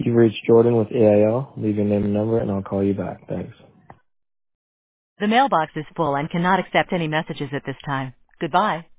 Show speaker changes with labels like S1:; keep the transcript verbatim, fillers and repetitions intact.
S1: You've reached Jordan with A I L. Leave your name and number, and I'll call you back. Thanks.
S2: The mailbox is full and cannot accept any messages at this time. Goodbye.